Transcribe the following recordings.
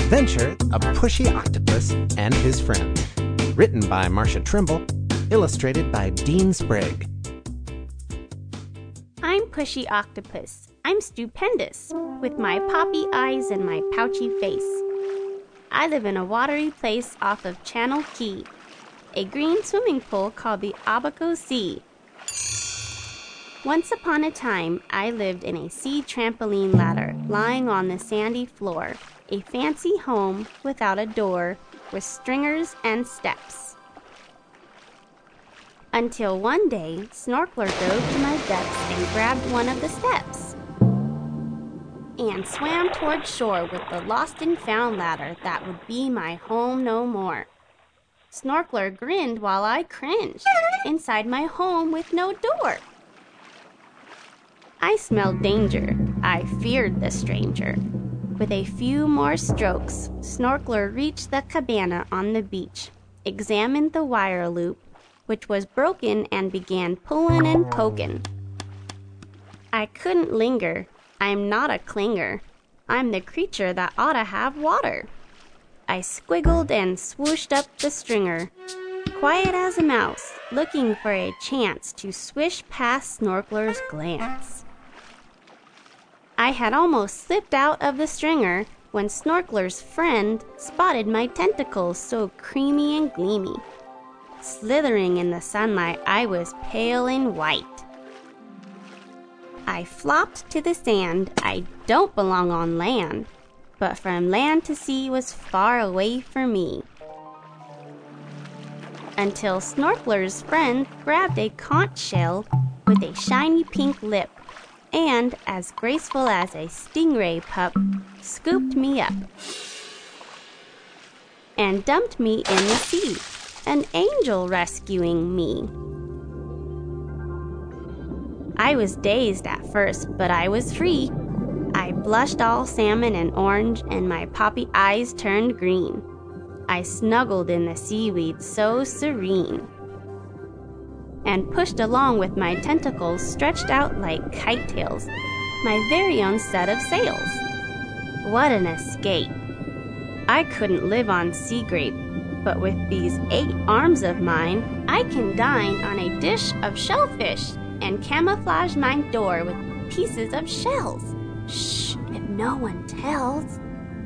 Adventure of Pushy Octopus and His Friends. Written by Marcia Trimble. Illustrated by Dean Sprague. I'm Pushy Octopus. I'm stupendous, with my poppy eyes and my pouchy face. I live in a watery place off of Channel Key, a green swimming pool called the Abaco Sea. Once upon a time, I lived in a sea trampoline ladder lying on the sandy floor, a fancy home without a door, with stringers and steps. Until one day, Snorkler dove to my depths and grabbed one of the steps and swam toward shore with the lost and found ladder that would be my home no more. Snorkler grinned while I cringed, inside my home with no door. I smelled danger. I feared the stranger. With a few more strokes, Snorkler reached the cabana on the beach, examined the wire loop, which was broken, and began pulling and poking. I couldn't linger. I'm not a clinger. I'm the creature that ought to have water. I squiggled and swooshed up the stringer, quiet as a mouse, looking for a chance to swish past Snorkler's glance. I had almost slipped out of the stringer when Snorkler's friend spotted my tentacles so creamy and gleamy. Slithering in the sunlight, I was pale and white. I flopped to the sand. I don't belong on land, but from land to sea was far away for me. Until Snorkler's friend grabbed a conch shell with a shiny pink lip and, as graceful as a stingray pup, scooped me up and dumped me in the sea. An angel rescuing me. I was dazed at first, but I was free. I blushed all salmon and orange, and my poppy eyes turned green. I snuggled in the seaweed so serene, and pushed along with my tentacles stretched out like kite tails, my very own set of sails. What an escape! I couldn't live on sea grape, but with these 8 arms of mine, I can dine on a dish of shellfish and camouflage my door with pieces of shells. Shh, if no one tells.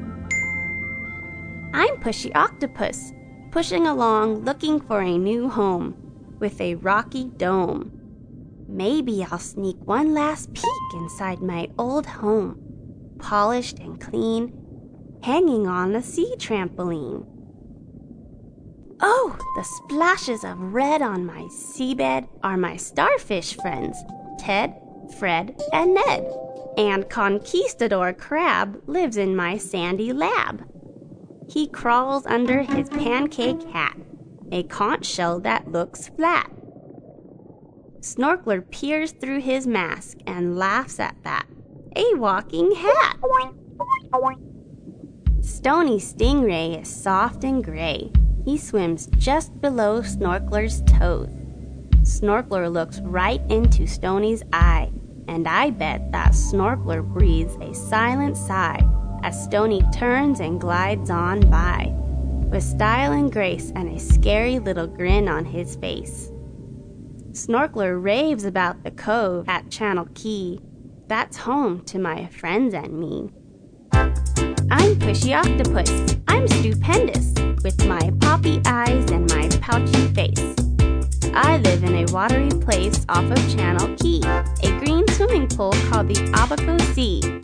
I'm Pushy Octopus, pushing along looking for a new home with a rocky dome. Maybe I'll sneak one last peek inside my old home, polished and clean, hanging on a sea trampoline. Oh, the splashes of red on my seabed are my starfish friends, Ted, Fred, and Ned. And Conquistador Crab lives in my sandy lab. He crawls under his pancake hat, a conch shell that looks flat. Snorkler peers through his mask and laughs at that, a walking hat. Stony Stingray is soft and gray. He swims just below Snorkler's toes. Snorkler looks right into Stony's eye, and I bet that Snorkler breathes a silent sigh as Stony turns and glides on by, with style and grace and a scary little grin on his face. Snorkler raves about the cove at Channel Key. That's home to my friends and me. I'm Pushy Octopus. I'm stupendous, with my poppy eyes and my pouchy face. I live in a watery place off of Channel Key, a green swimming pool called the Abaco Sea.